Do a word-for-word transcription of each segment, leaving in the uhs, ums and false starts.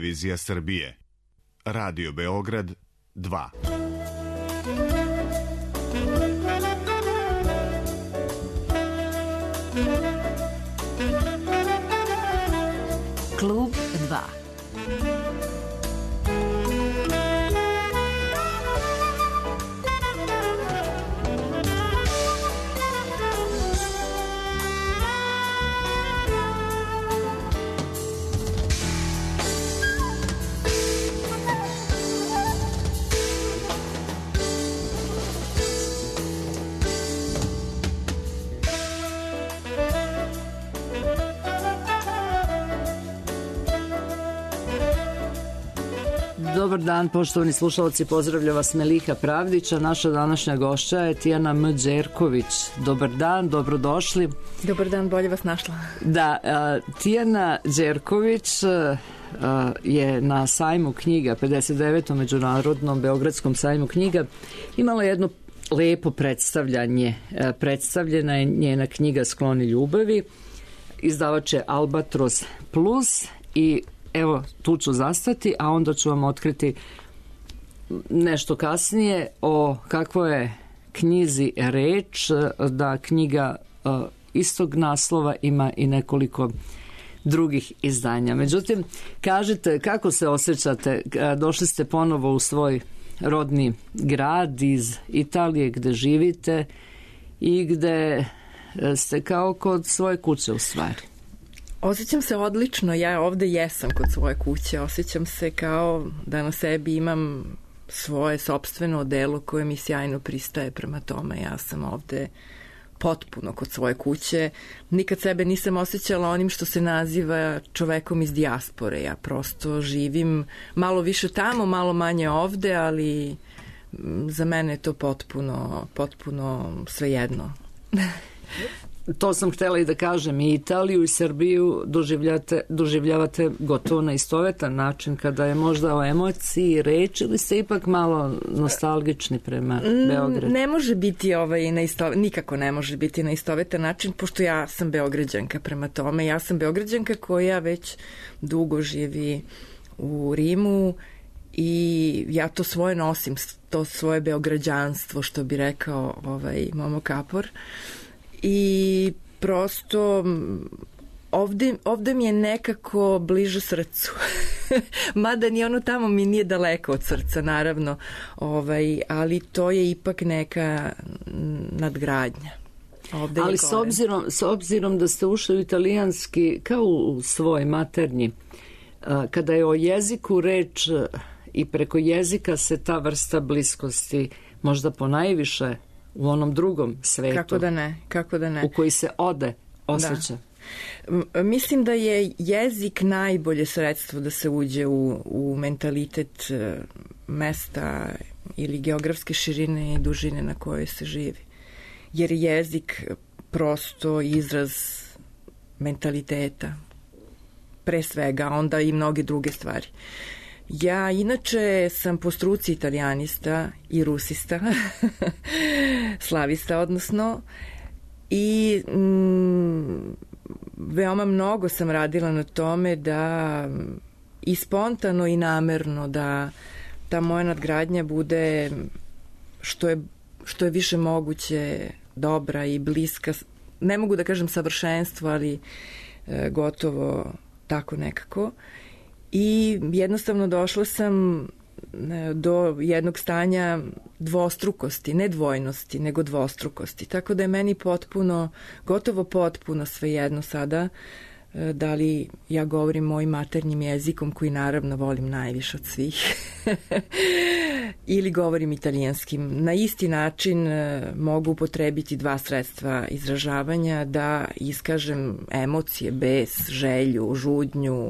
Televizija Srbije. Radio Beograd dva. Klub dva. Dobar dan, poštovani slušalci, pozdravlja vas Meliha Pravdića. Naša današnja gošća je Tijana M. Đerković. Dobar dan, dobrodošli. Dobar dan, bolje vas našla. Da, uh, Tijana Đerković uh, je na sajmu knjiga, pedeset devetom Međunarodnom Beogradskom sajmu knjiga, imala jedno lepo predstavljanje. Uh, predstavljena je njena knjiga Skloni ljubavi, izdavač je Albatros Plus i evo, tu ću zastati, a onda ću vam otkriti nešto kasnije o kakvoj je knjizi reč, da knjiga istog naslova ima i nekoliko drugih izdanja. Međutim, kažite, kako se osjećate? Došli ste ponovo u svoj rodni grad iz Italije gde živite i gde ste kao kod svoje kuće u stvari. Osjećam se odlično, ja ovde jesam kod svoje kuće, osjećam se kao da na sebi imam svoje sopstveno odelo koje mi sjajno pristaje, prema tome ja sam ovde potpuno kod svoje kuće. Nikad sebe nisam osjećala onim što se naziva čovekom iz dijaspore, ja prosto živim malo više tamo, malo manje ovde, ali za mene je to potpuno, potpuno svejedno. To sam htjela i da kažem, i Italiju i Srbiju doživljavate, doživljavate gotovo na istovetan način, kada je možda o emociji reč, ili ste ipak malo nostalgični prema Beogradu? Ne može biti ovaj na istovetan, nikako ne može biti na istovetan način, pošto ja sam Beograđanka, prema tome ja sam Beograđanka koja već dugo živi u Rimu i ja to svoje nosim, to svoje beograđanstvo, što bi rekao ovaj Momo Kapor. I prosto ovde, ovde mi je nekako bliže srcu. Mada ni ono tamo mi nije daleko od srca, naravno, ovaj, ali to je ipak neka nadgradnja. Ovde ali s obzirom, s obzirom da ste ušli u italijanski kao u svoj maternji, kada je o jeziku reč i preko jezika se ta vrsta bliskosti možda ponajviše u onom drugom svetu. Kako da ne, kako da ne. U koji se ode, osjeća. Da. Mislim da je jezik najbolje sredstvo da se uđe u, u mentalitet mesta ili geografske širine i dužine na kojoj se živi. Jer jezik prosto izraz mentaliteta, pre svega, onda i mnoge druge stvari. Ja inače sam po struci italijanista i rusista, slavista odnosno, i mm, veoma mnogo sam radila na tome da i spontano i namerno da ta moja nadgradnja bude što je, što je više moguće dobra i bliska, ne mogu da kažem savršenstvo, ali e, gotovo tako nekako. I jednostavno došla sam do jednog stanja dvostrukosti, ne dvojnosti, nego dvostrukosti. Tako da je meni potpuno, gotovo potpuno svejedno sada da li ja govorim mojim maternjim jezikom, koji naravno volim najviše od svih, ili govorim italijanskim. Na isti način mogu upotrebiti dva sredstva izražavanja da iskažem emocije, bes, želju, žudnju,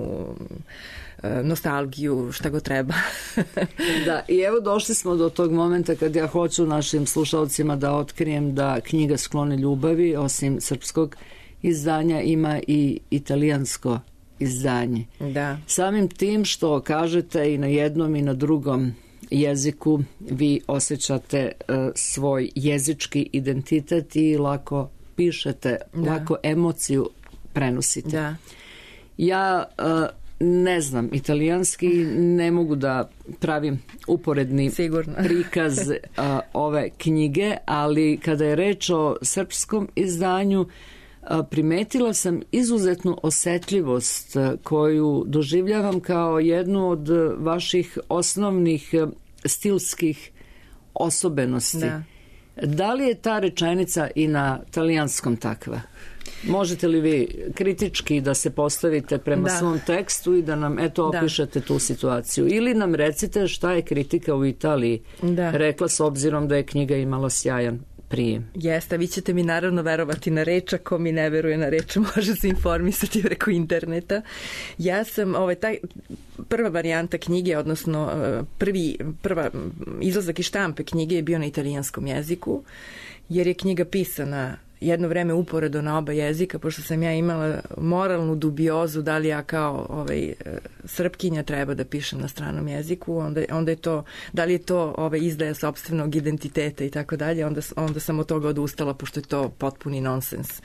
nostalgiju, šta go treba. Da, i evo došli smo do tog momenta kad ja hoću našim slušalcima da otkrijem da knjiga Skloni ljubavi, osim srpskog izdanja, ima i italijansko izdanje. Da. Samim tim što kažete i na jednom i na drugom jeziku vi osjećate uh, svoj jezički identitet i lako pišete, da. Lako emociju prenosite. Da. Ja uh, ne znam italijanski, ne mogu da pravim uporedni Sigurno. prikaz a, ove knjige, ali kada je reč o srpskom izdanju, a, primetila sam izuzetnu osetljivost a, koju doživljavam kao jednu od vaših osnovnih a, stilskih osobenosti. Da. Da li je ta rečenica i na talijanskom takva? Možete li vi kritički da se postavite prema da. svom tekstu i da nam eto opišete da. tu situaciju? Ili nam recite šta je kritika u Italiji da. rekla s obzirom da je knjiga imala sjajan prijem. Jeste, vi ćete mi naravno verovati na reč, ako mi ne veruje na reč, može se informisati preko interneta. Ja sam, ovaj, taj, prva varijanta knjige, odnosno prvi, prva izlazak i štampe knjige je bio na italijanskom jeziku, jer je knjiga pisana jedno vreme uporedo na oba jezika, pošto sam ja imala moralnu dubiozu da li ja kao ovaj, Srpkinja treba da pišem na stranom jeziku, onda, onda je to, da li je to ovaj, izdaja sopstvenog identiteta i tako dalje, onda, onda sam od toga odustala, pošto je to potpuni nonsens.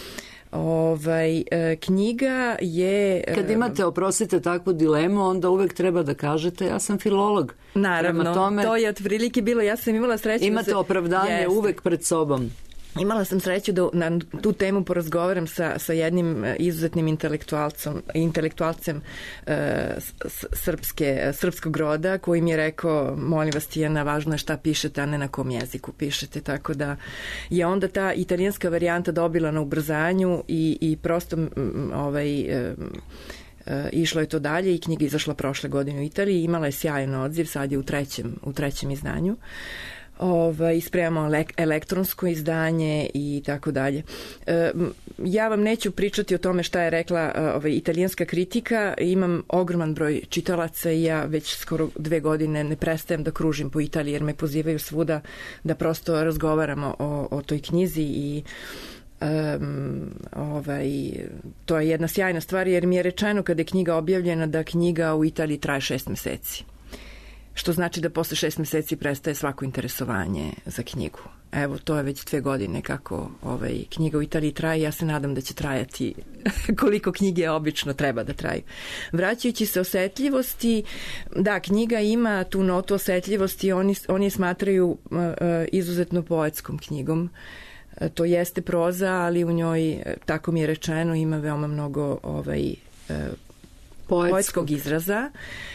Ovaj, knjiga je... Kad imate, oprostite, takvu dilemu, onda uvek treba da kažete ja sam filolog. Naravno, tome, to je otprilike bilo, ja sam imala sreću... Imate da se, opravdanje jeste. uvek pred sobom. Imala sam sreću da na tu temu porazgovaram sa, sa jednim izuzetnim intelektualcem, intelektualcem e, srpske, srpskog roda, koji mi je rekao, molim vas Tijana, važno je šta pišete, a ne na kom jeziku pišete, tako da je onda ta italijanska varijanta dobila na ubrzanju i, i prosto ovaj... E, E, išlo je to dalje i knjiga izašla prošle godine u Italiji, imala je sjajan odziv, sad je u trećem, u trećem izdanju. Ovaj, spremamo elektronsko izdanje i tako dalje. E, ja vam neću pričati o tome šta je rekla ovaj, italijanska kritika, imam ogroman broj čitalaca i ja već skoro dve godine ne prestajem da kružim po Italiji jer me pozivaju svuda da prosto razgovaramo o, o toj knjizi i Um, ovaj, to je jedna sjajna stvar jer mi je rečeno kada je knjiga objavljena da knjiga u Italiji traje šest meseci. Što znači da posle šest meseci prestaje svako interesovanje za knjigu. Evo, to je već dve godine kako ovaj, knjiga u Italiji traje. Ja se nadam da će trajati koliko knjige obično treba da traju. Vraćajući se osetljivosti, da, knjiga ima tu notu osetljivosti, oni, oni je smatraju uh, izuzetno poetskom knjigom. To jeste proza, ali u njoj, tako mi je rečeno, ima veoma mnogo ovaj, poetskog izraza,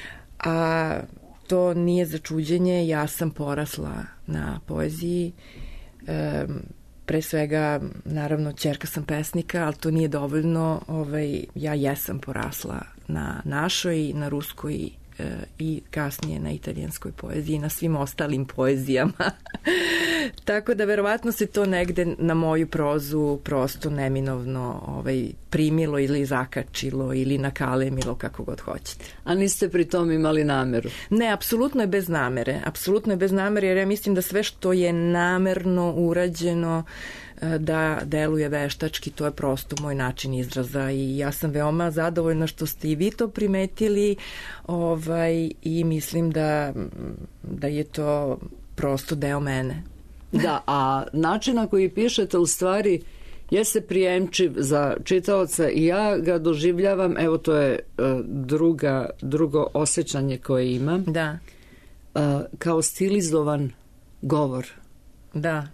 a to nije za čuđenje. Ja sam porasla na poeziji, e, pre svega, naravno, ćerka sam pesnika, ali to nije dovoljno. Ovaj, ja jesam porasla na našoj, na ruskoj i kasnije na italijanskoj poeziji i na svim ostalim poezijama. Tako da verovatno se to negde na moju prozu prosto neminovno ovaj, primilo ili zakačilo ili nakalemilo, kako god hoćete. A niste pri tom imali nameru? Ne, apsolutno je bez namere. Apsolutno je bez namere jer ja mislim da sve što je namerno urađeno da deluje veštački, to je prosto moj način izraza i ja sam veoma zadovoljna što ste i vi to primetili ovaj, i mislim da, da je to prosto deo mene. Da, a način na koji pišete u stvari jeste prijemčiv za čitaoca i ja ga doživljavam, evo to je uh, druga, drugo osjećanje koje imam, da. Uh, kao stilizovan govor. Da.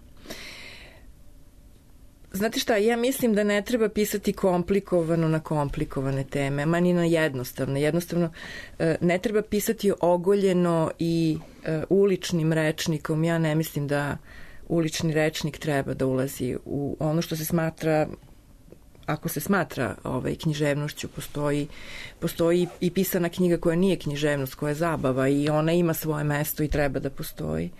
Znate šta, ja mislim da ne treba pisati komplikovano na komplikovane teme, ma ni na jednostavne. Jednostavno, ne treba pisati ogoljeno i uličnim rečnikom. Ja ne mislim da ulični rečnik treba da ulazi u ono što se smatra, ako se smatra ovaj, književnošću, postoji, postoji i pisana knjiga koja nije književnost, koja je zabava i ona ima svoje mesto i treba da postoji.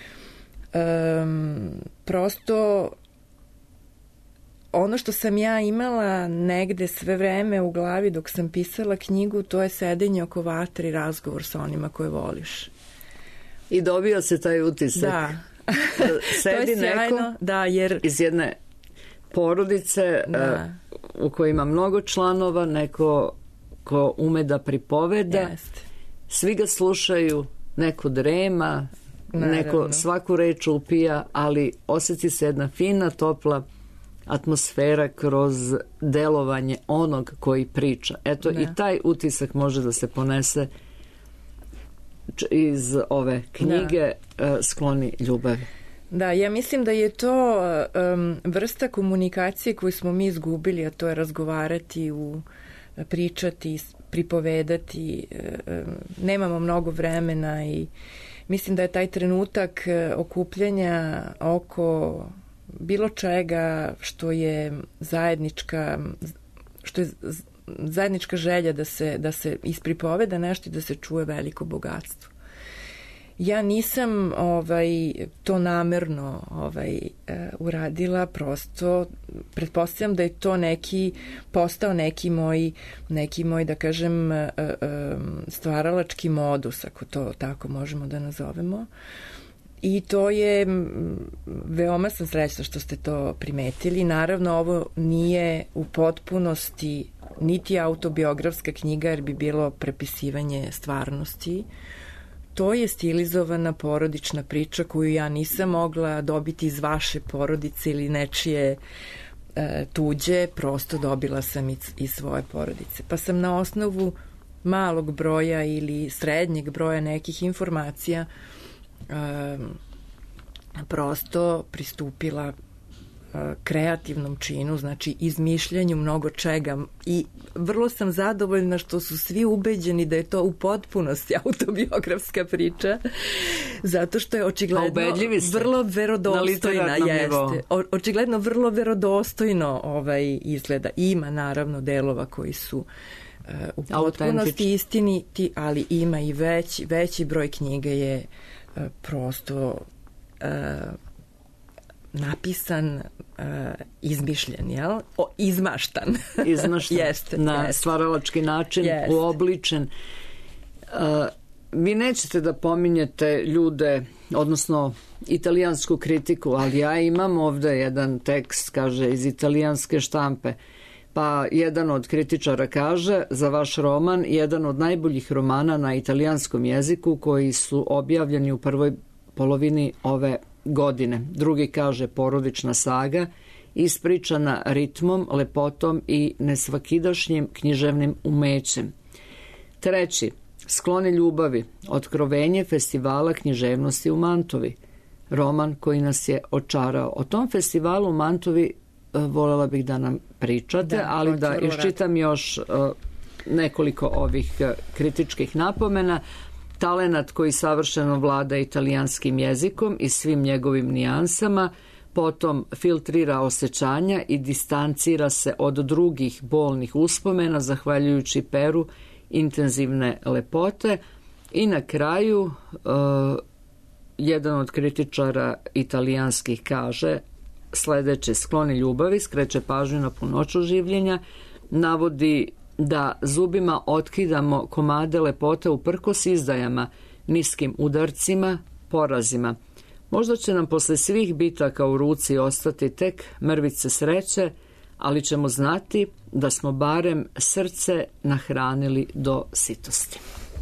Um, prosto ono što sam ja imala negde sve vreme u glavi dok sam pisala knjigu, to je sedenje oko vatre i razgovor sa onima koje voliš. I dobio se taj utisak. Da. Sedi to je sjajno, neko da, jer... iz jedne porodice da. uh, u kojoj ima mnogo članova, neko ko ume da pripoveda. Jeste. Svi ga slušaju, neko drema, naravno. Neko svaku reč upija, ali osjeti se jedna fina, topla atmosfera, kroz delovanje onog koji priča. Eto, da. I taj utisak može da se ponese iz ove knjige da. Skloni ljubavi. Da, ja mislim da je to um, vrsta komunikacije koju smo mi izgubili, a to je razgovarati, u, pričati, pripovedati. Um, nemamo mnogo vremena i mislim da je taj trenutak okupljanja oko bilo čega što je zajednička, što je zajednička želja da se, da se ispripoveda nešto i da se čuje veliko bogatstvo. Ja nisam ovaj, to namerno ovaj, uradila, prosto pretpostavljam da je to neki, postao neki moj, neki moj, da kažem, stvaralački modus, ako to tako možemo da nazovemo. I to je, veoma sam srećna što ste to primetili. Naravno, ovo nije u potpunosti niti autobiografska knjiga, jer bi bilo prepisivanje stvarnosti. To je stilizovana porodična priča koju ja nisam mogla dobiti iz vaše porodice ili nečije e, tuđe, prosto dobila sam iz, iz svoje porodice. Pa sam na osnovu malog broja ili srednjeg broja nekih informacija e, prosto pristupila kreativnom činu, znači izmišljanju mnogo čega, i vrlo sam zadovoljna što su svi ubeđeni da je to u potpunosti autobiografska priča, zato što je očigledno vrlo verodostojna, jeste. O, očigledno vrlo verodostojno ovaj izgleda. Ima naravno delova koji su uh, u potpunosti istiniti, ali ima i veći, veći broj knjige je uh, prosto uh, napisan, uh, izmišljen, jel? O, izmaštan. Izmaštan. Jeste. Na jest. stvaralački način, jest. uobličen. Uh, vi nećete da pominjete ljude, odnosno italijansku kritiku, ali ja imam ovde jedan tekst, kaže, iz italijanske štampe. Pa jedan od kritičara kaže za vaš roman, jedan od najboljih romana na italijanskom jeziku koji su objavljeni u prvoj polovini ove godine. Drugi kaže porodična saga, ispričana ritmom, lepotom i nesvakidašnjim književnim umećem. Treći, Skloni ljubavi, otkrovenje festivala književnosti u Mantovi. Roman koji nas je očarao. O tom festivalu u Mantovi voljela bih da nam pričate, da, ali da iščitam još uh, nekoliko ovih uh, kritičkih napomena. Talenat koji savršeno vlada italijanskim jezikom i svim njegovim nijansama, potom filtrira osjećanja i distancira se od drugih bolnih uspomena zahvaljujući peru intenzivne lepote. I na kraju uh, jedan od kritičara italijanskih kaže sledeće: Skloni ljubavi skreće pažnju na punoću življenja, navodi da zubima otkidamo komade lepote uprkos izdajama, niskim udarcima, porazima. Možda će nam posle svih bitaka u ruci ostati tek mrvice sreće, ali ćemo znati da smo barem srce nahranili do sitosti.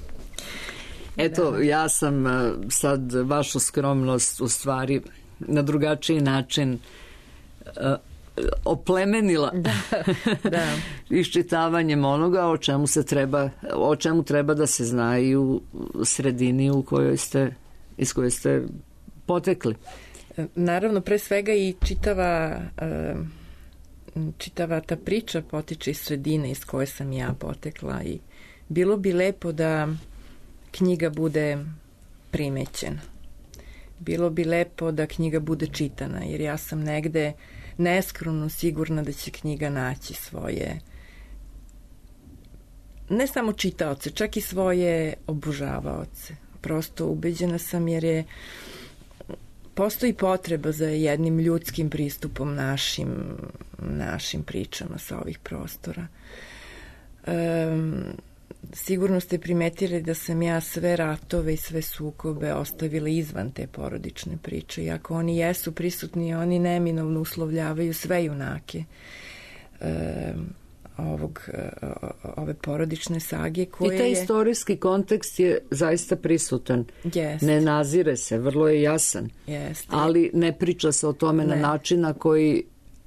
Eto, da. Ja sam sad vašu skromnost u stvari na drugačiji način uh, oplemenila da, da. iščitavanjem onoga o čemu se treba, o čemu treba da se zna i u sredini u kojoj ste, iz koje ste potekli. Naravno, pre svega i čitava čitava ta priča potiče iz sredine iz koje sam ja potekla i bilo bi lepo da knjiga bude primećena. Bilo bi lepo da knjiga bude čitana, jer ja sam negde neskromno sigurna da će knjiga naći svoje, ne samo čitaoce, čak i svoje obožavaoce. Prosto ubeđena sam, jer je postoji potreba za jednim ljudskim pristupom našim, našim pričama sa ovih prostora. Um, sigurno ste primetili da sam ja sve ratove i sve sukobe ostavila izvan te porodične priče. Iako oni jesu prisutni, oni neminovno uslovljavaju sve junake um, ovog, ove porodične sage koje i taj istorijski kontekst je zaista prisutan. Jest. Ne nazire se, vrlo je jasan. Jest. Ali ne priča se o tome ne. na način na koji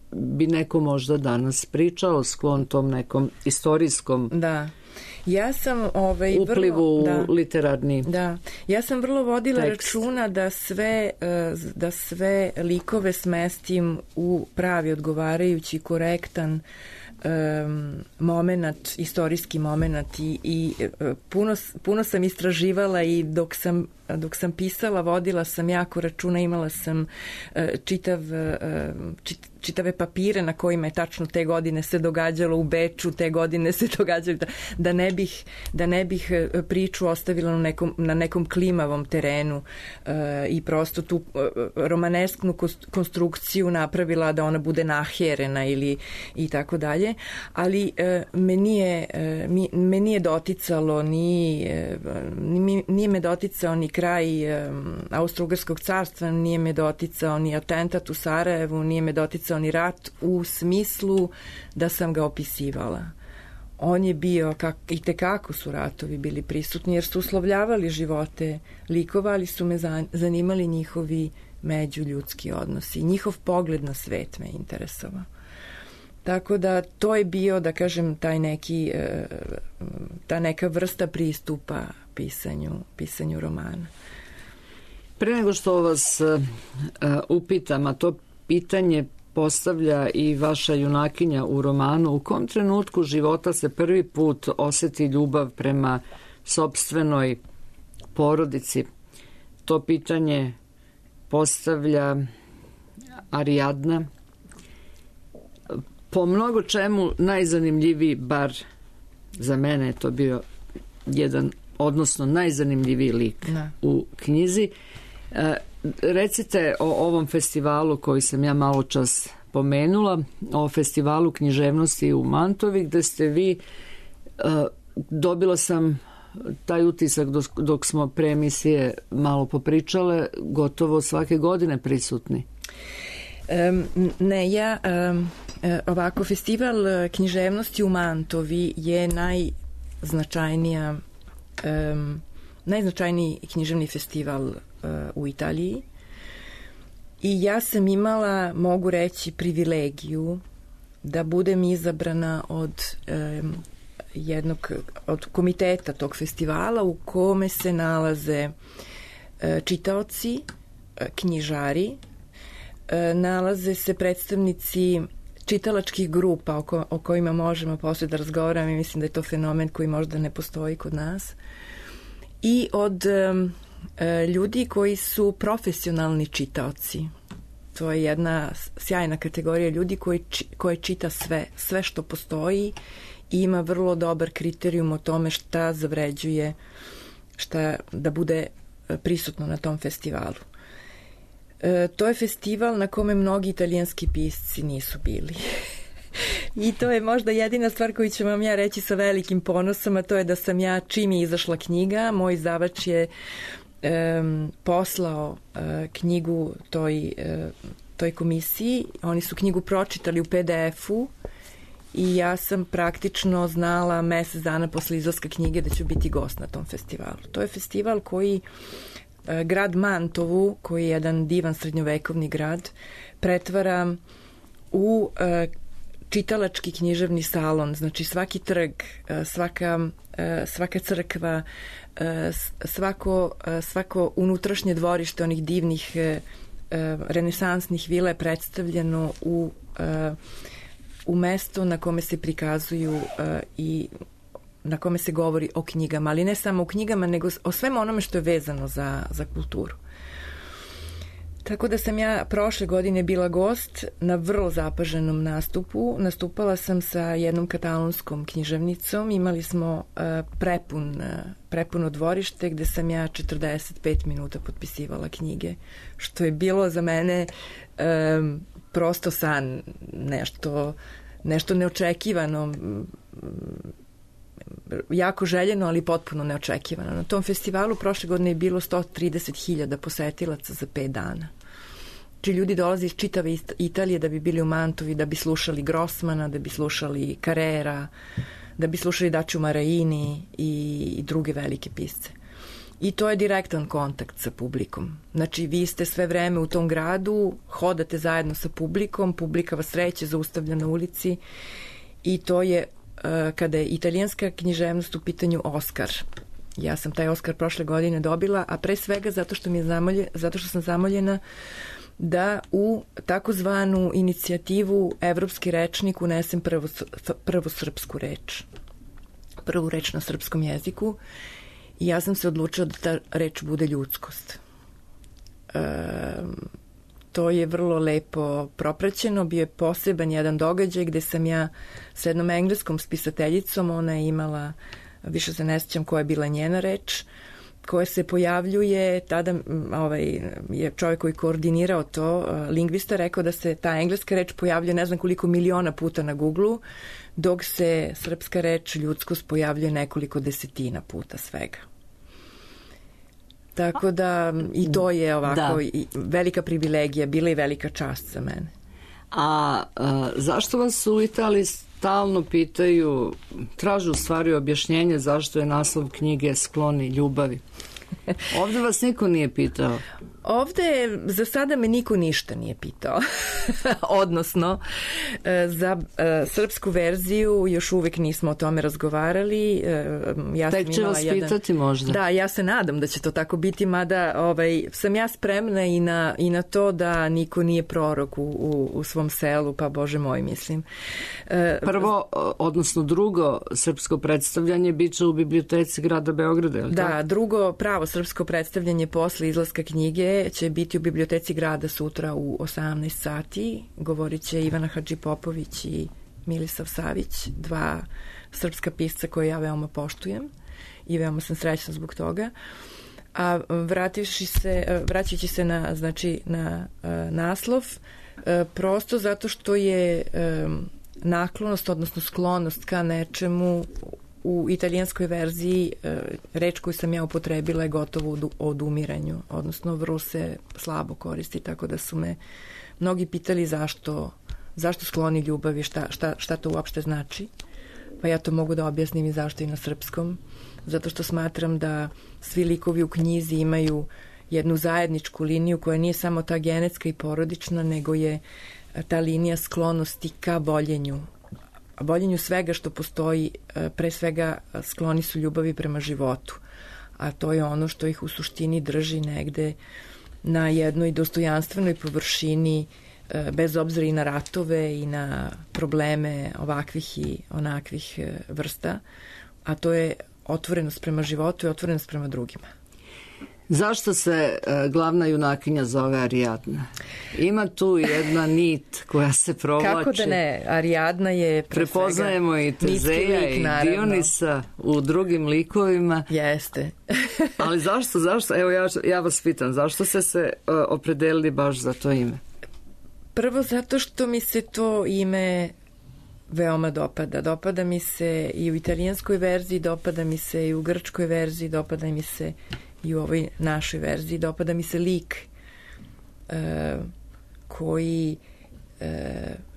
bi neko možda danas pričao, sklon tom nekom istorijskom da. Ja sam ovaj uplivu vrlo, u literarni da. Ja sam vrlo vodila tekst. računa da sve, da sve likove smestim u pravi odgovarajući, korektan um, moment, istorijski moment i, i puno, puno sam istraživala i dok sam dok sam pisala, vodila sam jako računa, imala sam uh, čitav, uh, čit, čitave papire na kojima je tačno te godine se događalo u Beču, te godine se događalo, da, da, ne, bih, da ne bih priču ostavila na nekom, na nekom klimavom terenu uh, i prosto tu uh, romanesknu konstrukciju napravila da ona bude naherena ili i tako dalje, ali uh, me, nije, uh, mi, me nije doticalo ni, uh, ni nije me doticao ni kraj um, Austro-Ugarskog carstva, nije me doticao ni atentat u Sarajevu, nije me doticao ni rat u smislu da sam ga opisivala. On je bio, kak, i tekako su ratovi bili prisutni, jer su uslovljavali živote likova, ali su me zanimali njihovi međuljudski odnosi. Njihov pogled na svet me interesovao. Tako da to je bio, da kažem, taj neki, ta neka vrsta pristupa pisanju, pisanju romana. Pre nego što vas uh, upitam, a to pitanje postavlja i vaša junakinja u romanu, u kom trenutku života se prvi put oseti ljubav prema sopstvenoj porodici? To pitanje postavlja Ariadna. Po mnogo čemu najzanimljiviji, bar za mene je to bio jedan, odnosno najzanimljiviji lik ne. u knjizi. E, recite o ovom festivalu koji sam ja malo čas pomenula, o festivalu književnosti u Mantovi, gde ste vi, e, dobila sam taj utisak dok, dok smo pre emisije malo popričale, gotovo svake godine prisutni. Um, ne, ja um, ovako, festival književnosti u Mantovi je najznačajnija um, najznačajniji književni festival uh, u Italiji i ja sam imala, mogu reći, privilegiju da budem izabrana od um, jednog od komiteta tog festivala u kome se nalaze uh, čitaoci, uh, knjižari, nalaze se predstavnici čitalačkih grupa o, ko, o kojima možemo posle da razgovaramo i mislim da je to fenomen koji možda ne postoji kod nas, i od um, ljudi koji su profesionalni čitaoci. To je jedna sjajna kategorija ljudi koji, koji čita sve, sve što postoji i ima vrlo dobar kriterijum o tome šta zavređuje, šta da bude prisutno na tom festivalu. E, to je festival na kome mnogi italijanski pisci nisu bili. I to je možda jedina stvar koju ću vam ja reći sa velikim ponosom, a to je da sam ja, čim je izašla knjiga, moj izdavač je e, poslao e, knjigu toj, e, toj komisiji. Oni su knjigu pročitali u pe de efu i ja sam praktično znala mesec dana posle izlaska knjige da ću biti gost na tom festivalu. To je festival koji grad Mantovu, koji je jedan divan srednjovekovni grad, pretvara u uh, čitalački književni salon. Znači svaki trg, uh, svaka, uh, svaka crkva, uh, svako, uh, svako unutrašnje dvorište onih divnih uh, renesansnih vila je predstavljeno u, uh, u mesto na kome se prikazuju uh, i na kome se govori o knjigama, ali ne samo o knjigama, nego o svemu onome što je vezano za, za kulturu. Tako da sam ja prošle godine bila gost na vrlo zapaženom nastupu. Nastupala sam sa jednom katalonskom književnicom. Imali smo uh, prepun, uh, prepuno dvorište gde sam ja četrdeset pet minuta potpisivala knjige, što je bilo za mene um, prosto san, nešto, nešto neočekivano, jako željeno, ali potpuno neočekivano. Na tom festivalu prošle godine je bilo sto trideset hiljada posetilaca za pet dana. Znači ljudi dolaze iz čitave Italije da bi bili u Mantovi, da bi slušali Grossmana, da bi slušali Carrera, da bi slušali Daciu Maraini i, i druge velike pisce. I to je direktan kontakt sa publikom. Znači, vi ste sve vreme u tom gradu, hodate zajedno sa publikom, publika vas sreće, zaustavlja na ulici i to je, kada je italijanska književnost u pitanju, Oskar. Ja sam taj Oskar prošle godine dobila, a pre svega zato što, mi je zamolje, zato što sam zamoljena da u takozvanu inicijativu Evropski rečnik unesem prvo, prvo srpsku reč. Prvu reč na srpskom jeziku. I ja sam se odlučila da ta reč bude ljudskost. E, to je vrlo lepo propraćeno. Bio je poseban jedan događaj gde sam ja sa jednom engleskom spisateljicom, ona je imala, više se ne sjećam koja je bila njena reč, koja se pojavljuje, tada ovaj, je čovjek koji koordinirao to, lingvista, rekao da se ta engleska reč pojavljuje ne znam koliko miliona puta na Google-u, dok se srpska reč ljudskost pojavljuje nekoliko desetina puta svega. Tako da i to je ovako da. I velika privilegija, bila i velika čast za mene. A, a zašto vas u Italiji stalno pitaju, tražu u stvari objašnjenje zašto je naslov knjige Skloni ljubavi? Ovde vas niko nije pitao. Ovde za sada me niko ništa nije pitao. Odnosno, za srpsku verziju još uvek nismo o tome razgovarali. Ja Tek će vas jedan... pitati možda. Da, ja se nadam da će to tako biti, mada ovaj, sam ja spremna i na, i na to da niko nije prorok u, u, u svom selu, pa Bože moj, mislim. Prvo, odnosno drugo srpsko predstavljanje bit će u biblioteci grada Beograda, je li tako? Da, drugo pravo srpsko predstavljanje posle izlaska knjige će biti u biblioteci grada sutra u osamnaest sati. Govorit će Ivana Hadžipopović i Milisav Savić, dva srpska pisca koje ja veoma poštujem i veoma sam srećna zbog toga. A vrativši se, vraćajući se na, znači, na uh, naslov, uh, prosto zato što je um, naklonost, odnosno sklonost ka nečemu u italijanskoj verziji reč koju sam ja upotrebila je gotovo o odumiranju, odnosno vrlo se slabo koristi, tako da su me mnogi pitali zašto, zašto skloni ljubavi, šta, šta, šta to uopšte znači. Pa ja to mogu da objasnim i zašto i na srpskom. Zato što smatram da svi likovi u knjizi imaju jednu zajedničku liniju koja nije samo ta genetska i porodična, nego je ta linija sklonosti ka voljenju. Voljenju svega što postoji, pre svega skloni su ljubavi prema životu. A to je ono što ih u suštini drži negde na jednoj dostojanstvenoj površini, bez obzira i na ratove i na probleme ovakvih i onakvih vrsta. A to je otvorenost prema životu i otvorenost prema drugima. Zašto se uh, glavna junakinja zove Arijadna? Ima tu jedna nit koja se provlači. Kako da ne? Arijadna je pre prepoznajemo svega i Tezeja lik, i naravno. Dionisa u drugim likovima. Jeste. Ali zašto, zašto? Evo ja, ja vas pitam, zašto ste se uh, opredelili baš za to ime? Prvo zato što mi se to ime veoma dopada. Dopada mi se i u italijanskoj verziji, dopada mi se i u grčkoj verziji, dopada mi se i u ovoj našoj verziji. Dopada mi se lik e, koji e,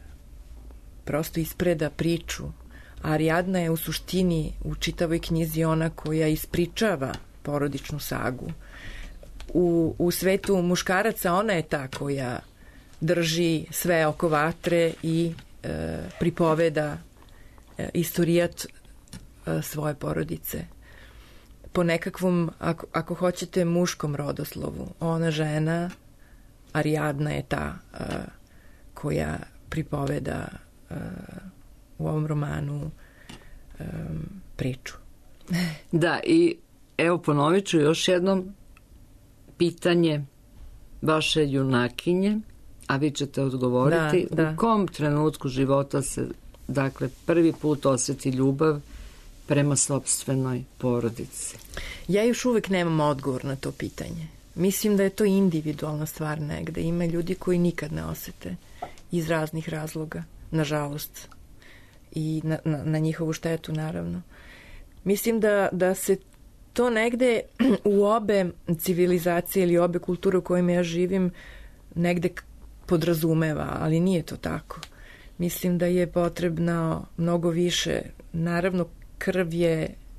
prosto ispreda priču. Arijadna je u suštini u čitavoj knjizi ona koja ispričava porodičnu sagu. U, u svetu muškaraca ona je ta koja drži sve oko vatre i e, pripoveda e, istorijat e, svoje porodice. Po nekakvom, ako, ako hoćete, muškom rodoslovu. Ona žena, Arijadna je ta uh, koja pripoveda uh, u ovom romanu um, priču. Da, i evo ponovit ću još jednom pitanje vaše junakinje, a vi ćete odgovoriti. Da, da. U kom trenutku života se, dakle, prvi put osjeti ljubav prema sopstvenoj porodici? Ja još uvek nemam odgovor na to pitanje. Mislim da je to individualna stvar negde. Ima ljudi koji nikad ne osete iz raznih razloga, nažalost. I na, na, na njihovu štetu, naravno. Mislim da, da se to negde u obe civilizacije ili obe kulture u kojima ja živim negde podrazumeva, ali nije to tako. Mislim da je potrebno mnogo više. Naravno, krv je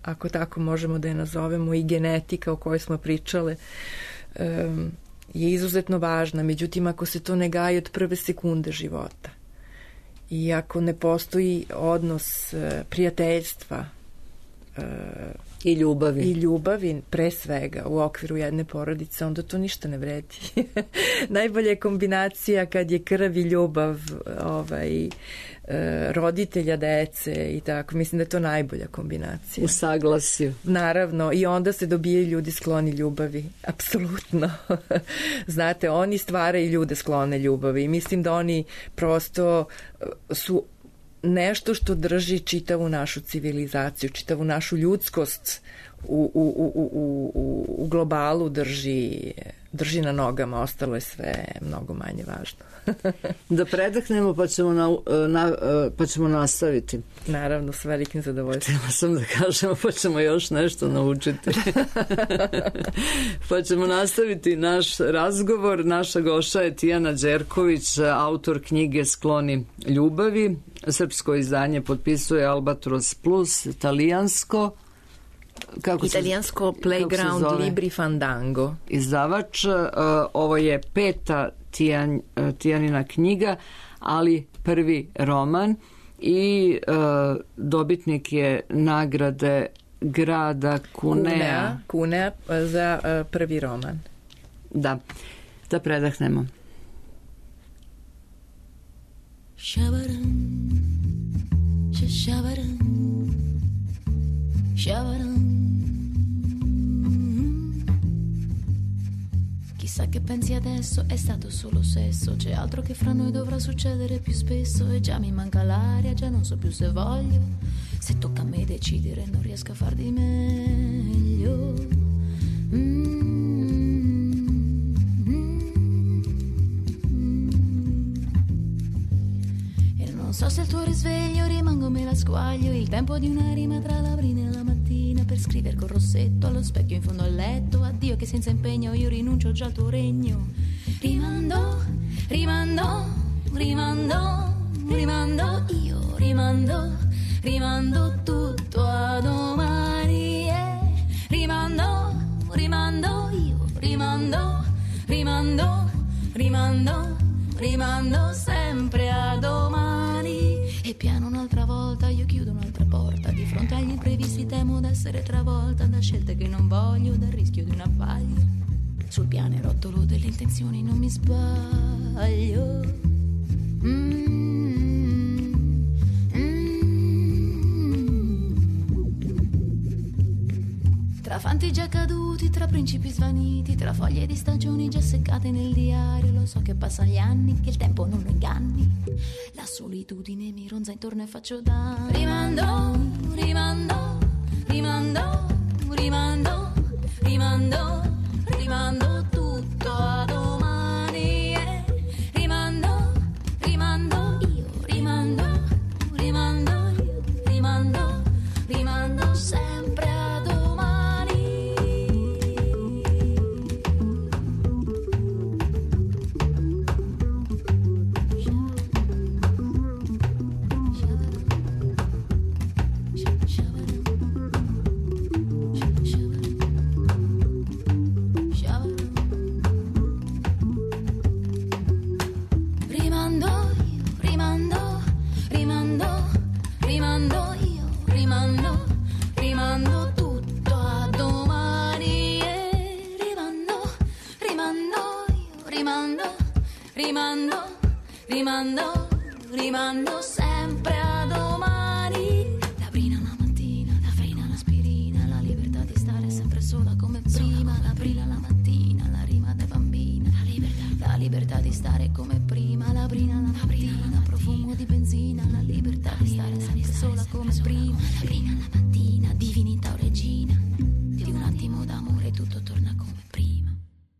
ako tako možemo da je nazovemo, i genetika o kojoj smo pričale, um, je izuzetno važna. Međutim, ako se to ne gaji od prve sekunde života i ako ne postoji odnos uh, prijateljstva uh, i ljubavi. I ljubavi pre svega u okviru jedne porodice, onda to ništa ne vredi. Najbolja je kombinacija kad je krv i ljubav ovaj, roditelja, dece i tako. Mislim da je to najbolja kombinacija. U saglasju. Naravno, i onda se dobijaju ljudi skloni ljubavi. Apsolutno. Znate, oni stvaraju ljude sklone ljubavi i mislim da oni prosto su nešto što drži čitavu našu civilizaciju, čitavu našu ljudskost u, u, u, u, u, u globalu drži, drži na nogama, ostalo je sve mnogo manje važno. Da predahnemo pa ćemo, na, na, pa ćemo nastaviti. Naravno, s velikim zadovoljstvom. Htjela sam da kažemo pa ćemo još nešto naučiti. Pa ćemo nastaviti naš razgovor. Naša gošća je Tijana Đerković, autor knjige Skloni ljubavi. Srpsko izdanje potpisuje Albatros Plus, italijansko kako italijansko se, Playground Libri Fandango. Izdavač, uh, ovo je peta Tijan, uh, Tijanina knjiga, ali prvi roman i uh, dobitnik je nagrade grada Cunea. Cunea za uh, prvi roman. Da, da predahnemo. Shabaran, shabaran, shabaran. Chissà che pensi adesso, è stato solo sesso, c'è altro che fra noi dovrà succedere più spesso e già mi manca l'aria, già non so più se voglio, se tocca a me decidere non riesco a far di meglio. Mm. Non so se il tuo risveglio rimango me la squaglio, il tempo di una rima tra la brina e la mattina per scrivere col rossetto allo specchio in fondo al letto. Addio che senza impegno io rinuncio già al tuo regno. Rimando, rimando, rimando, rimando, io rimando, rimando tutto a domani. Eh. Rimando, rimando, io rimando, rimando, rimando, rimando sempre a domani. E piano un'altra volta io chiudo un'altra porta. Di fronte agli imprevisti temo d'essere travolta da scelte che non voglio, dal rischio di un abbaglio. Sul pianerottolo delle intenzioni non mi sbaglio. Mm, mm. Tra fanti già caduti, tra principi svaniti, tra foglie di stagioni già seccate nel diario. Lo so che passano gli anni, che il tempo non lo inganni. La solitudine mi ronza intorno e faccio danno. Rimando, rimando, rimando, rimando, rimando, rimando tutto a domani. Eh. Rimando, rimando, io rimando, rimando, io rimando, rimando sempre a domani. Rimando, rimando, rimando sempre a domani. La brina la mattina, la frena l'aspirina, la libertà di stare sempre sola come prima. La brina la mattina, la rima da bambina, la libertà, la libertà di stare come prima. La brina la mattina, profumo di benzina, la libertà di stare sempre sola come prima. La brina la mattina, divinità o regina, di un attimo d'amore tutto torna come prima.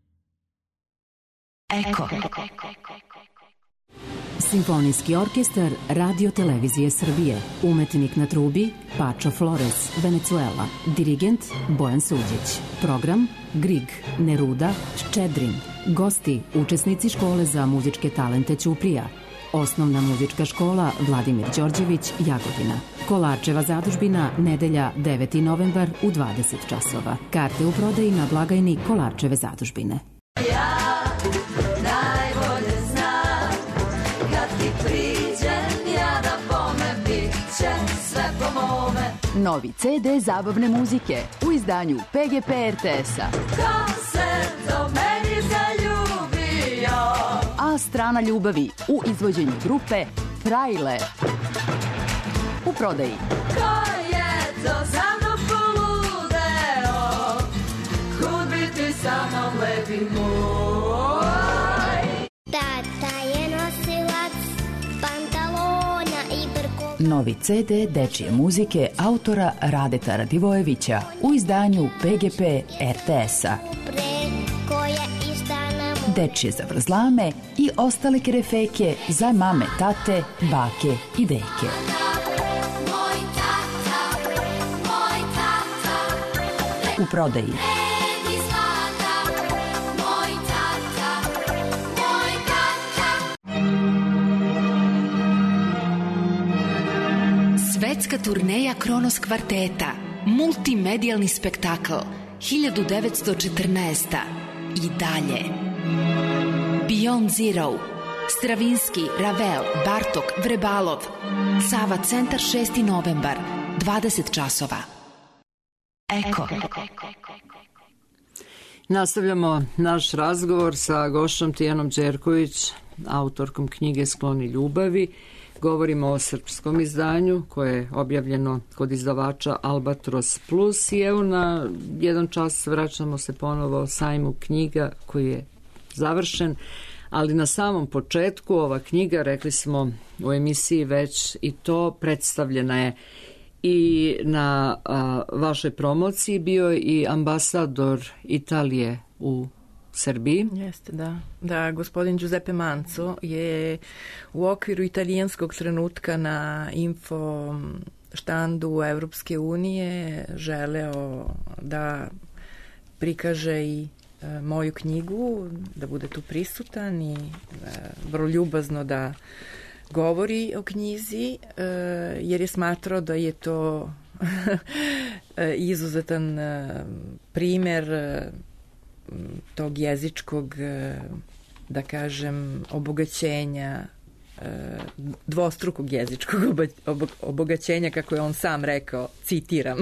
Eko. Simfonijski orkestar Radio Televizije Srbije. Umetnik na trubi Pačo Flores, Venezuela. Dirigent Bojan Suđić. Program Grig, Neruda, Ščedrin. Gosti, učesnici škole za muzičke talente Ćuprija. Osnovna muzička škola Vladimir Đorđević, Jagodina. Kolarčeva zadužbina, nedelja deveti novembar u dvadeset časova. Karte u prodaji na blagajni Kolarčeve zadužbine. Ja najbolje znam kad ti priđem ja da bome bit će sve po mome. Novi ce de zabavne muzike u izdanju pe ge pe er te es-a. Ko se do meni zaljubio? A strana ljubavi u izvođenju grupe Frajle. U prodaji. Ko je to za mnom poludeo? Kud bi ti sa mnom lepi moj? Tata je nosilac pantalona i brkova. Novi ce de dečije muzike autora Radeta Radivojevića u izdanju pe ge pe er te es-a. Dečije zavrzlame i ostale kerefeke za mame, tate, bake i deke. Moj tata, moj tata, U prodaji. Edi zlata, moj tata, moj tata. Svetska turneja Kronos kvarteta, multimedijalni spektakl, hiljadu devetsto četrnaesta. I dalje. Beyond Zero, Stravinski, Ravel, Bartok, Vrebalov. Sava centar šesti novembar, dvadeset časova. Eko. Nastavljamo naš razgovor sa gošćom Tijanom Đerković, autorkom knjige Skloni ljubavi. Govorimo o srpskom izdanju koje je objavljeno kod izdavača Albatros Plus i evo na jedan čas vraćamo se ponovo sajmu knjiga koji je završen, ali na samom početku ova knjiga, rekli smo u emisiji već i to, predstavljena je i na a, vašoj promociji, bio je i ambasador Italije u Srbiji. Jeste, da. Da, gospodin Giuseppe Manzo je u okviru italijanskog trenutka na info štandu Evropske unije želeo da prikaže i e, moju knjigu, da bude tu prisutan i e, vrlo ljubazno da govori o knjizi, e, jer je smatrao da je to izuzetan e, primer e, tog jezičkog, da kažem, obogaćenja, dvostrukog jezičkog obogaćenja, kako je on sam rekao, citiram.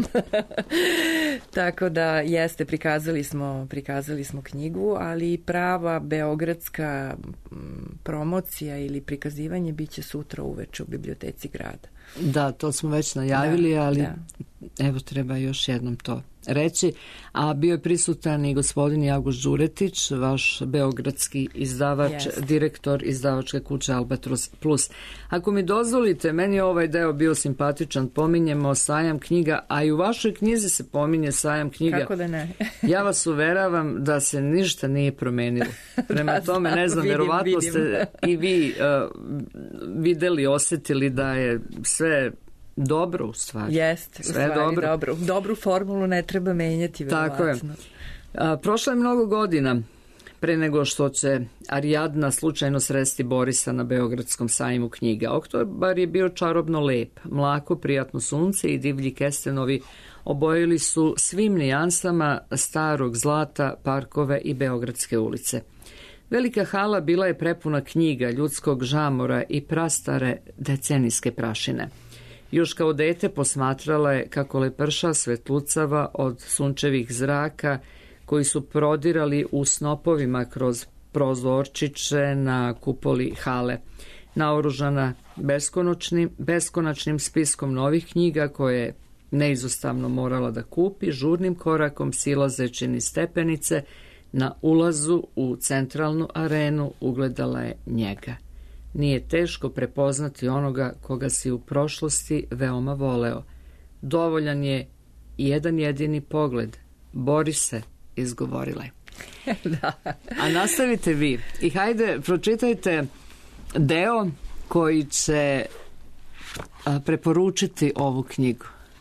Tako da jeste, prikazali smo, prikazali smo knjigu, ali prava beogradska promocija ili prikazivanje biće sutra uveče u biblioteci grada. Da, to smo već najavili, da, ali da. Evo treba još jednom to reći. A bio je prisutan i gospodin Jagoš Đuretić, vaš beogradski izdavač, yes. direktor izdavačke kuće Albatros Plus. Ako mi dozvolite, meni je ovaj deo bio simpatičan, pominjemo sajam knjiga, a i u vašoj knjizi se pominje sajam knjiga. Kako da ne? Ja vas uveravam da se ništa nije promenilo. Prema da, tome, ne znam, vidim, verovatno vidim. Ste i vi uh, videli, osjetili da je sve dobro u stvari. Jeste, u stvari dobro. dobro. Dobru formulu ne treba menjati, verovatno. Tako je. A, prošlo je mnogo godina pre nego što će Ariadna slučajno sresti Borisa na Beogradskom sajmu knjiga. Oktobar je bio čarobno lep, mlako, prijatno sunce i divlji kestenovi obojili su svim nijansama starog zlata, parkove i beogradske ulice. Velika hala bila je prepuna knjiga, ljudskog žamora i prastare decenijske prašine. Još kao dete posmatrala je kako leprša svetlucava od sunčevih zraka koji su prodirali u snopovima kroz prozorčiće na kupoli hale, naoružana beskonačnim, beskonačnim spiskom novih knjiga koje je neizostavno morala da kupi, žurnim korakom silazeći niz stepenice, na ulazu u centralnu arenu ugledala je njega. Nije teško prepoznati onoga koga si u prošlosti veoma voleo. Dovoljan je jedan jedini pogled. Borise, izgovorila je. Da. A nastavite vi. I hajde, pročitajte deo koji će a, preporučiti ovu knjigu.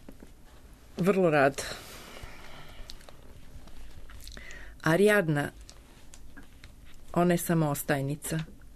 Vrlo rad. Ariadna, ona je samo ostajnica.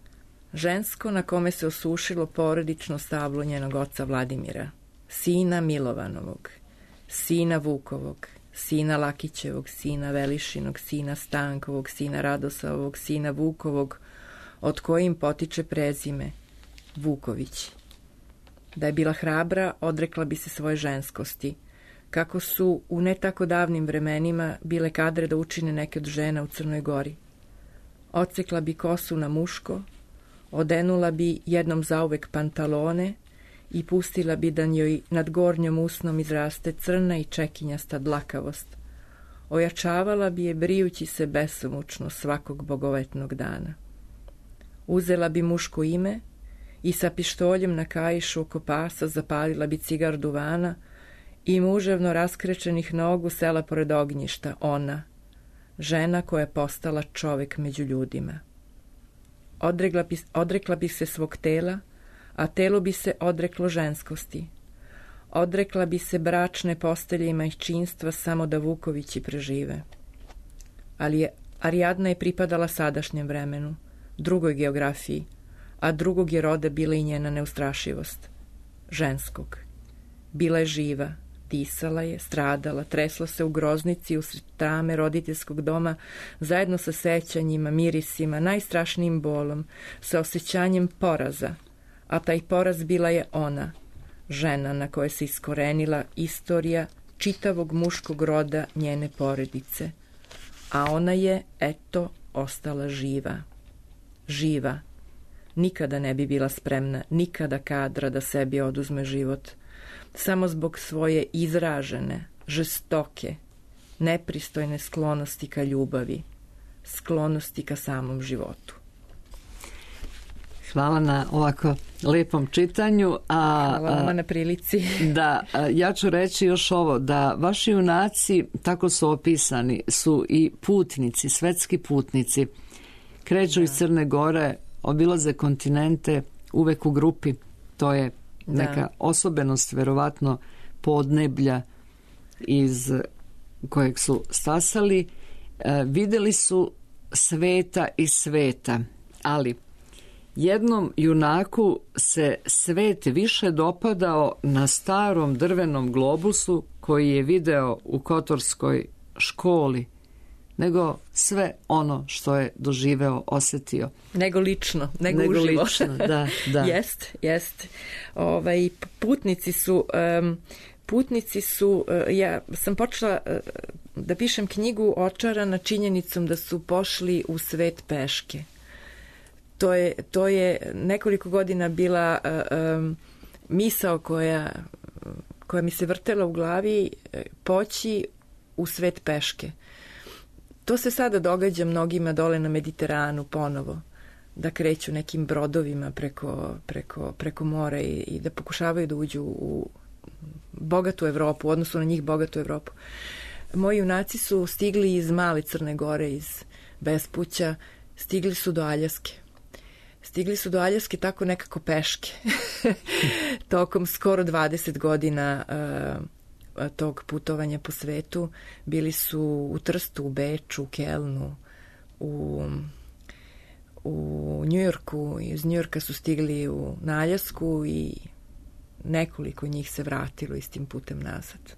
žensko na kome se osušilo porodično stablo njenog oca Vladimira, sina Milovanovog, sina Vukovog, sina Lakićevog, sina Velišinog, sina Stankovog, sina Radosavog, sina Vukovog, od kojim potiče prezime Vuković. Da je bila hrabra, odrekla bi se svoje ženskosti, kako su u ne tako davnim vremenima bile kadre da učine neke od žena u Crnoj Gori. Odsekla bi kosu na muško, odenula bi jednom zauvek pantalone i pustila bi da njoj nad gornjom usnom izraste crna i čekinjasta dlakavost. Ojačavala bi je brijući se besomučno svakog bogovetnog dana. Uzela bi muško ime i sa pištoljem na kaišu oko pasa zapalila bi cigar duvana i muževno raskrečenih nogu sela pored ognjišta, ona, žena koja je postala čovek među ljudima. Odrekla bi, odrekla bi se svog tela, a telo bi se odreklo ženskosti. Odrekla bi se bračne postelje i majčinstva samo da Vukovići prežive. Ali je Ariadna je pripadala sadašnjem vremenu, drugoj geografiji, a drugog je roda bila i njena neustrašivost. Ženskog. Bila je živa, disala je, stradala, tresla se u groznici usred tame roditeljskog doma, zajedno sa sećanjima, mirisima, najstrašnijim bolom, sa osjećanjem poraza, a taj poraz bila je ona, žena na kojoj se iskorenila istorija čitavog muškog roda njene porodice, a ona je, eto, ostala živa. Živa. Nikada ne bi bila spremna, nikada kadra da sebi oduzme život, samo zbog svoje izražene, žestoke, nepristojne sklonosti ka ljubavi, sklonosti ka samom životu. Hvala na ovako lepom čitanju. A, Hvala vama na prilici. Da, ja ću reći još ovo, da vaši junaci, tako su opisani, su i putnici, svetski putnici. Kreću da. iz Crne Gore, obilaze kontinente, uvek u grupi. To je neka da. osobenost, verovatno, podneblja iz kojeg su stasali. E, videli su sveta i sveta, ali jednom junaku se svet više dopadao na starom drvenom globusu koji je video u Kotorskoj školi, nego sve ono što je doživeo, osetio. Nego lično, nego, nego uživo. Lično, da, da. Jest, jest. Ovaj, putnici su... Um, Putnici su, ja sam počela da pišem knjigu očarana činjenicom da su pošli u svet peške. To je, to je nekoliko godina bila um, misao koja, koja mi se vrtela u glavi, poći u svet peške. To se sada događa mnogima dole na Mediteranu ponovo, da kreću nekim brodovima preko, preko, preko mora i, i da pokušavaju da uđu u bogatu Evropu, u odnosu na njih bogatu Evropu. Moji junaci su stigli iz male Crne Gore, iz bespuća, stigli su do Aljaske. Stigli su do Aljaske tako nekako peške. Tokom skoro dvadeset godina uh, tog putovanja po svetu bili su u Trstu, u Beču, u Kelnu, u, u Njujorku. Iz Njujorka su stigli u, na Aljasku i nekoliko njih se vratilo istim putem nazad.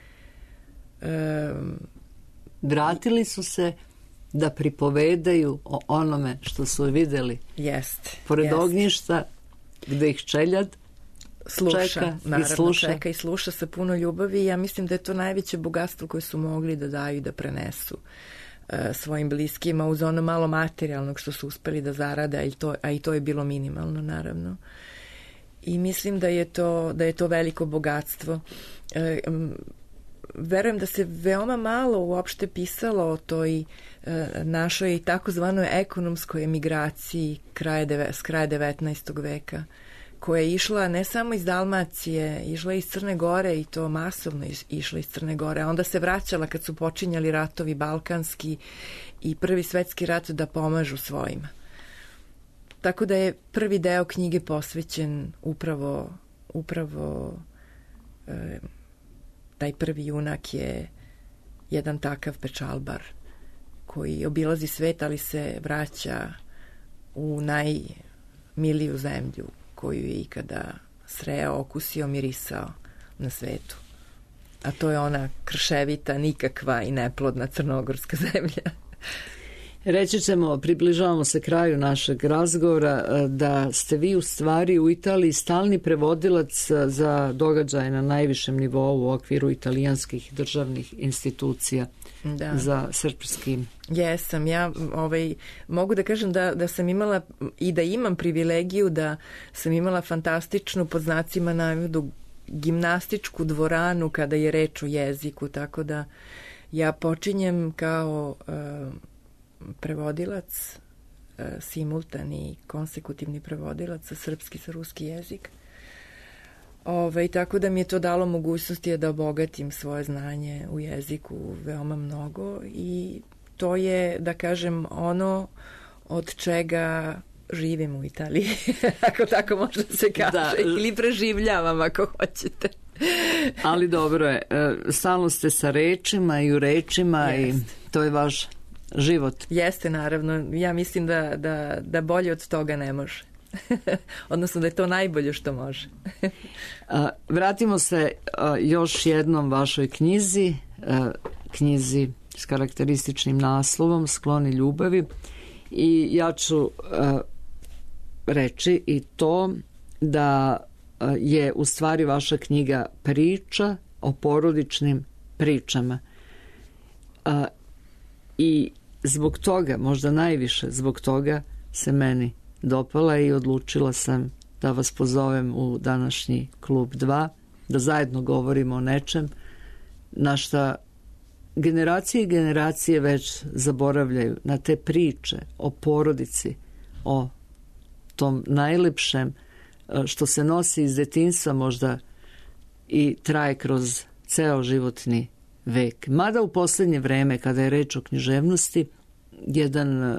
Um, Vratili su se da pripovedaju o onome što su videli. Jest. Pored jest. ognjišta, gde ih čeljad sluša, čeka naravno, i sluša. čeka i sluša sa puno ljubavi. Ja mislim da je to najveće bogatstvo koje su mogli da daju i da prenesu uh, svojim bliskima uz ono malo materijalnog što su uspeli da zarade, a i to, a i to je bilo minimalno, naravno. I mislim da je to, da je to veliko bogatstvo. E, verujem da se veoma malo uopšte pisalo o toj e, našoj takozvanoj ekonomskoj emigraciji kraje deve, s kraja devetnaestog veka, koja je išla ne samo iz Dalmacije, išla iz Crne Gore i to masovno iz, išla iz Crne Gore, a onda se vraćala kad su počinjali ratovi balkanski i prvi svetski rat da pomažu svojima. Tako da je prvi deo knjige posvećen upravo, upravo e, taj prvi junak je jedan takav pečalbar koji obilazi svet, ali se vraća u najmiliju zemlju koju je ikada sreo, okusio, mirisao na svetu. A to je ona krševita, nikakva i neplodna crnogorska zemlja. Reći ćemo, približavamo se kraju našeg razgovora, da ste vi u stvari u Italiji stalni prevodilac za događaje na najvišem nivou u okviru italijanskih državnih institucija, da, za srpski. Jesam, ja ovaj, mogu da kažem da, da sam imala i da imam privilegiju da sam imala fantastičnu, pod znacima navoda, gimnastičku dvoranu kada je reč o jeziku, tako da ja počinjem kao uh, prevodilac, uh, simultani, konsekutivni prevodilac za srpski, sa ruski jezik. Ove, tako da mi je to dalo mogućnosti da obogatim svoje znanje u jeziku veoma mnogo i to je, da kažem, ono od čega živim u Italiji, ako tako može da se kaže, da, ili preživljavam ako hoćete. Ali dobro je, stalno ste sa rečima i u rečima. Jest. I to je vaš život. Jeste, naravno. Ja mislim da, da, da bolje od toga ne može. Odnosno da je to najbolje što može. Vratimo se još jednom vašoj knjizi, knjizi s karakterističnim naslovom Skloni ljubavi, i ja ću reći i to da je u stvari vaša knjiga priča o porodičnim pričama. I zbog toga, možda najviše zbog toga, se meni dopala i odlučila sam da vas pozovem u današnji klub dva, da zajedno govorimo o nečem na šta generacije i generacije već zaboravljaju, na te priče o porodici, o tom najlepšem što se nosi iz detinjstva možda i traje kroz ceo životni vek. Mada u posljednje vreme, kada je reč o književnosti, jedan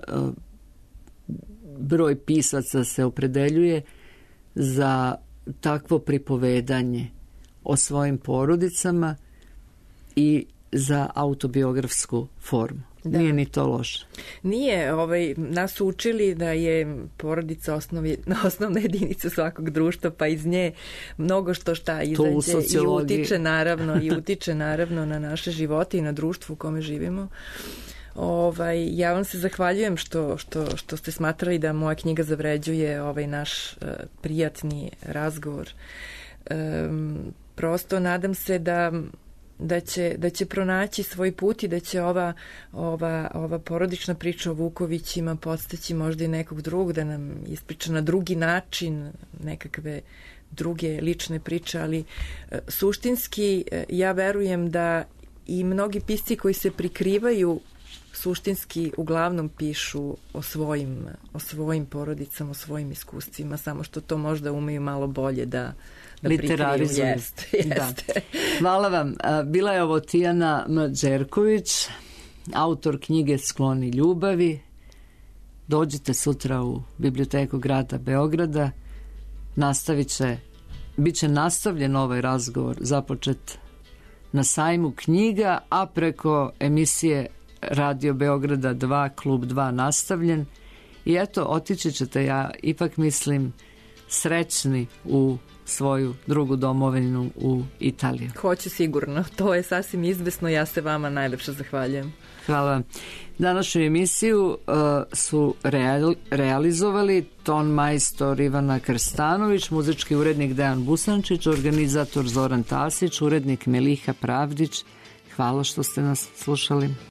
broj pisaca se opredeljuje za takvo pripovedanje o svojim porodicama i za autobiografsku formu. Da. Nije ni to loše. Nije, ovaj, nas su učili da je porodica osnovi, osnovna jedinica svakog društva, pa iz nje mnogo što šta izađe i utiče naravno, i utiče naravno na naše živote i na društvu u kome živimo. Ovaj, ja vam se zahvaljujem što, što, što ste smatrali da moja knjiga zavređuje ovaj naš uh, prijatni razgovor. Um, prosto nadam se da Da će, da će pronaći svoj put i da će ova, ova, ova porodična priča o Vukovićima podstaći možda i nekog drugog da nam ispriča na drugi način nekakve druge lične priče, ali e, suštinski e, ja verujem da i mnogi pisci koji se prikrivaju suštinski uglavnom pišu o svojim, o svojim porodicama, o svojim iskustvima, samo što to možda umeju malo bolje da literarizuju. Jeste, jeste. Da. Hvala vam. Bila je ovo Tijana M. Đerković, autor knjige Skloni ljubavi. Dođite sutra u Biblioteku grada Beograda. Nastavit će, bit će nastavljen ovaj razgovor započet na sajmu knjiga, a preko emisije Radio Beograda dva, klub dva nastavljen. I eto, otići ćete, ja ipak mislim, srećni u svoju drugu domovinu u Italiju. Hoću sigurno, to je sasvim izvesno, ja se vama najlepše zahvaljujem. Hvala vam. Današnju emisiju uh, su real, realizovali ton majstor Ivana Krstanović, muzički urednik Dejan Busančić, organizator Zoran Tasić, urednik Meliha Pravdić. Hvala što ste nas slušali.